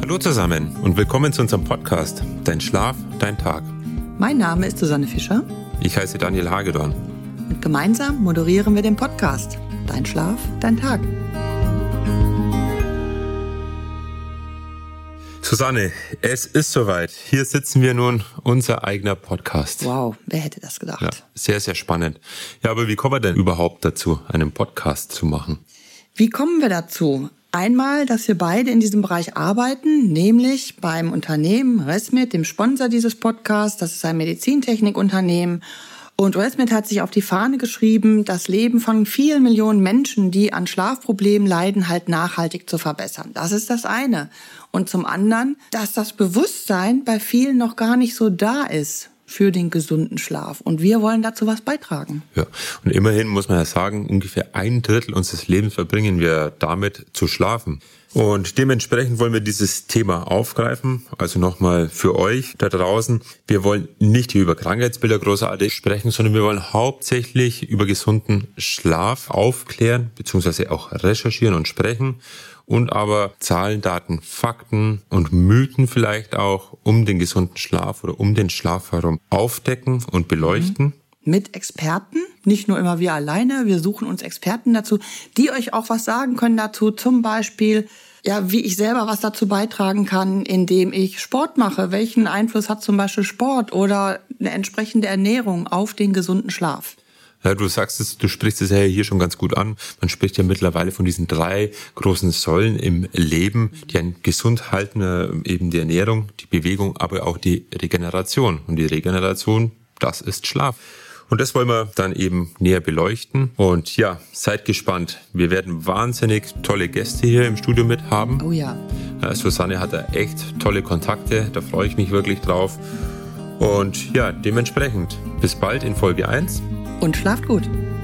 Hallo zusammen und willkommen zu unserem Podcast Dein Schlaf, dein Tag. Mein Name ist Susanne Fischer. Ich heiße Daniel Hagedorn. Und gemeinsam moderieren wir den Podcast Dein Schlaf, dein Tag. Susanne, es ist soweit. Hier sitzen wir nun, unser eigener Podcast. Wow, wer hätte das gedacht? Ja, sehr, sehr spannend. Ja, aber wie kommen wir denn überhaupt dazu, einen Podcast zu machen? Wie kommen wir dazu? Einmal, dass wir beide in diesem Bereich arbeiten, nämlich beim Unternehmen ResMed, dem Sponsor dieses Podcasts. Das ist ein Medizintechnikunternehmen. Und ResMed hat sich auf die Fahne geschrieben, das Leben von vielen Millionen Menschen, die an Schlafproblemen leiden, halt nachhaltig zu verbessern. Das ist das eine. Und zum anderen, dass das Bewusstsein bei vielen noch gar nicht so da ist für den gesunden Schlaf. Und wir wollen dazu was beitragen. Ja, und immerhin muss man ja sagen, ungefähr 1/3 unseres Lebens verbringen wir damit zu schlafen. Und dementsprechend wollen wir dieses Thema aufgreifen. Also nochmal für euch da draußen. Wir wollen nicht hier über Krankheitsbilder großartig sprechen, sondern wir wollen hauptsächlich über gesunden Schlaf aufklären, beziehungsweise auch recherchieren und sprechen. Und aber Zahlen, Daten, Fakten und Mythen vielleicht auch um den gesunden Schlaf oder um den Schlaf herum aufdecken und beleuchten. Mit Experten, nicht nur immer wir alleine, wir suchen uns Experten dazu, die euch auch was sagen können dazu, zum Beispiel, ja, wie ich selber was dazu beitragen kann, indem ich Sport mache. Welchen Einfluss hat zum Beispiel Sport oder eine entsprechende Ernährung auf den gesunden Schlaf? Ja, du sagst es, du sprichst es ja hier schon ganz gut an. Man spricht ja mittlerweile von diesen 3 großen Säulen im Leben, die einen gesund halten, eben die Ernährung, die Bewegung, aber auch die Regeneration. Und die Regeneration, das ist Schlaf. Und das wollen wir dann eben näher beleuchten. Und ja, seid gespannt. Wir werden wahnsinnig tolle Gäste hier im Studio mit haben. Oh ja. Susanne hat da echt tolle Kontakte, da freue ich mich wirklich drauf. Und ja, dementsprechend bis bald in Folge 1. Und schlaft gut.